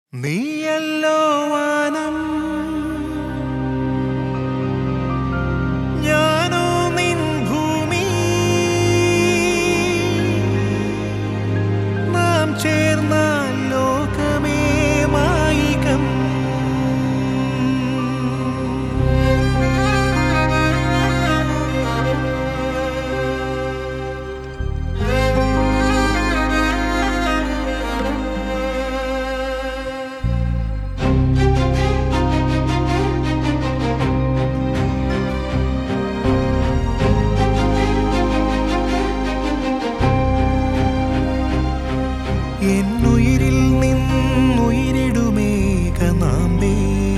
നീയല്ലോ വാനം ഞാനോ നിൻ ഭൂമി നാം ചേർന്നാൽ ലോകമേ മായികം എന്നുയിരിൽ നിന്നുയിരിടുമേഘനാമ്പേ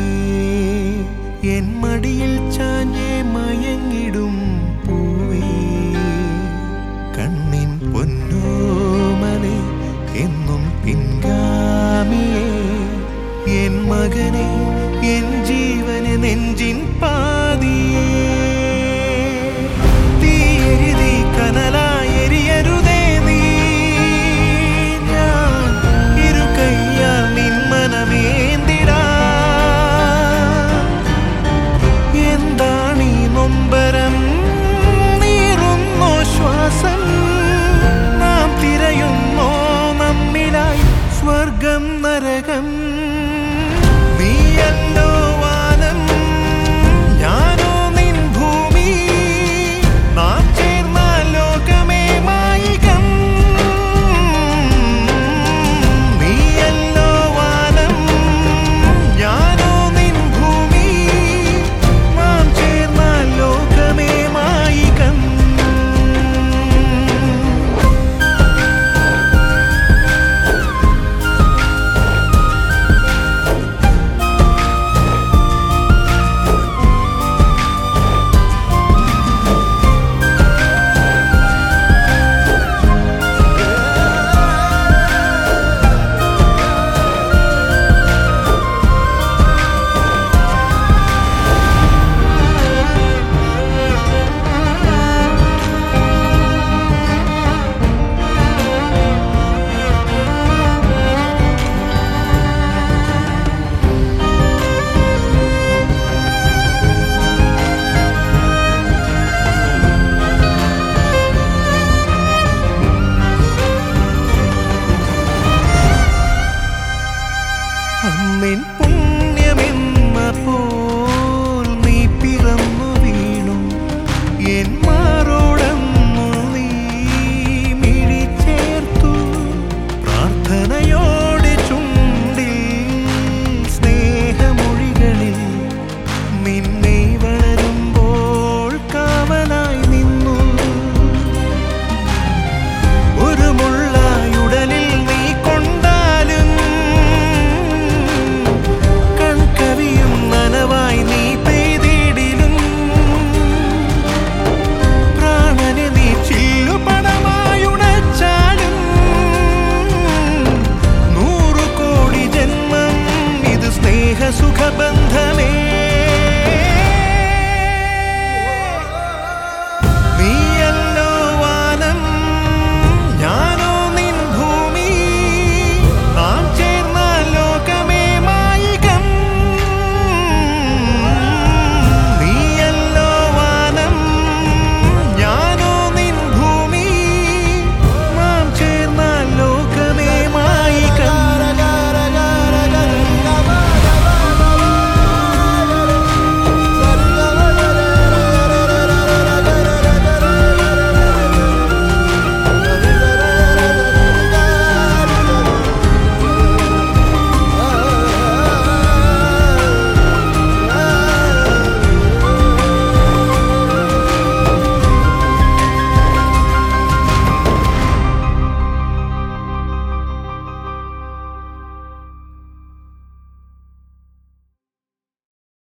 എൻ മടിയിൽ ചാഞ്ഞേ മയങ്ങിടും പൂവേ കണ്ണിൻ പൊന്നോമലേ എന്നും പിൻഗാമിയേ എൻ മകനെ എൻ ജീവനെ നെഞ്ചിൻ പാതിയേ തീയെരിതി കനലായി എരിയരുതേ സ്വർഗം നരകം നീയല്ലോ വാനം ഞാനോ നിൻ ഭൂമി നാം ചേർന്നാൽ ലോകമേ മായികം നീയല്ലോ വാനം ഞാനോ നിൻ ഭൂമി നാം ചേർന്നാൽ ലോകമേ മായികം അന്നിൻ പുണ്യമെന്ന പോൽ നീ പിറന്നു വീണു എൻ മാറോടന്നു നീ മിഴിചേർത്തു പ്രാർത്ഥനയോടെ ചുണ്ടിൽ സ്നേഹമൊഴികളിൽ നിന്നെ വളരുമ്പോൾ കാവലായി നിന്നു ഒരു മുള്ളായുടലിൽ നീ കൊണ്ടാലും നനവായി നീ പെയ്തിടിലും പ്രാണനെ നീ ചില്ലുപടമായുടച്ചാലും 100 കോടി ജന്മം ഇത് സ്നേഹസുഖബന്ധം